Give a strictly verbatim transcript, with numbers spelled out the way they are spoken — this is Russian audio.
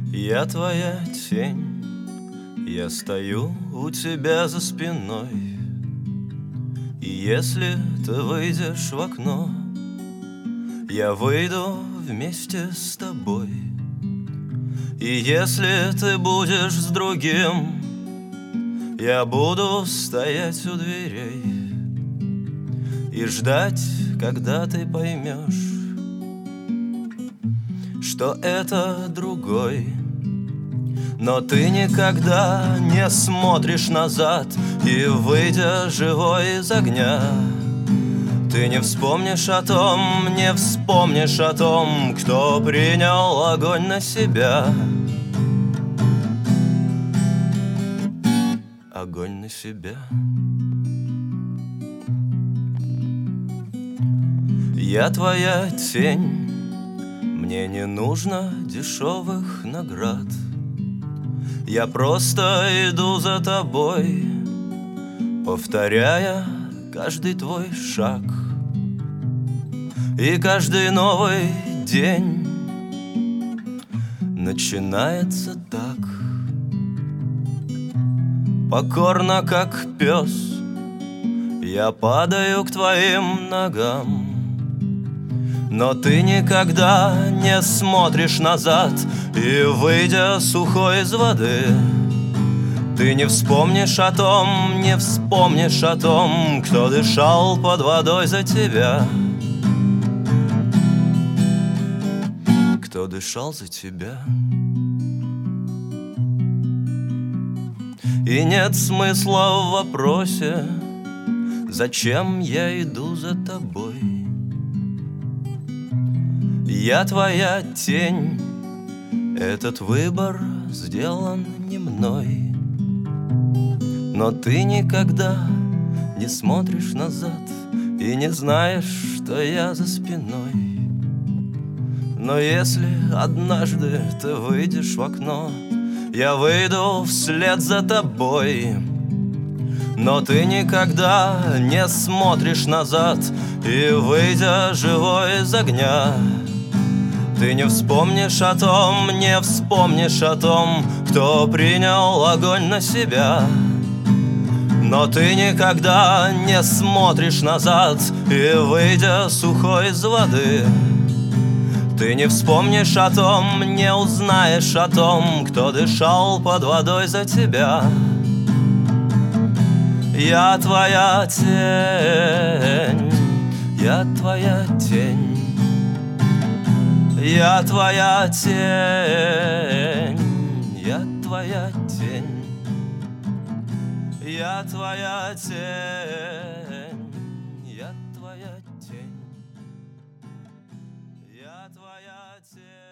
Я твоя тень, я стою у тебя за спиной. И если ты выйдешь в окно, я выйду вместе с тобой. И если ты будешь с другим, я буду стоять у дверей и ждать, когда ты поймешь, что это другой. Но ты никогда не смотришь назад, и, выйдя живой из огня, ты не вспомнишь о том, не вспомнишь о том, кто принял огонь на себя. Огонь на себя. Я твоя тень, мне не нужно дешевых наград. Я просто иду за тобой, повторяя каждый твой шаг. И каждый новый день начинается так. Покорно, как пес, я падаю к твоим ногам. Но ты никогда не смотришь назад, и, выйдя сухой из воды, ты не вспомнишь о том, не вспомнишь о том, кто дышал под водой за тебя. Кто дышал за тебя. И нет смысла в вопросе, зачем я иду за тобой. Я твоя тень, этот выбор сделан не мной. Но ты никогда не смотришь назад и не знаешь, что я за спиной. Но если однажды ты выйдешь в окно, я выйду вслед за тобой. Но ты никогда не смотришь назад, и, выйдя живой из огня, ты не вспомнишь о том, не вспомнишь о том, кто принял огонь на себя. Но ты никогда не смотришь назад, и, выйдя сухой из воды, ты не вспомнишь о том, не узнаешь о том, кто дышал под водой за тебя. Я твоя тень, я твоя тень. Я твоя тень, я твоя тень. Я твоя тень, я твоя тень. Я твоя тень.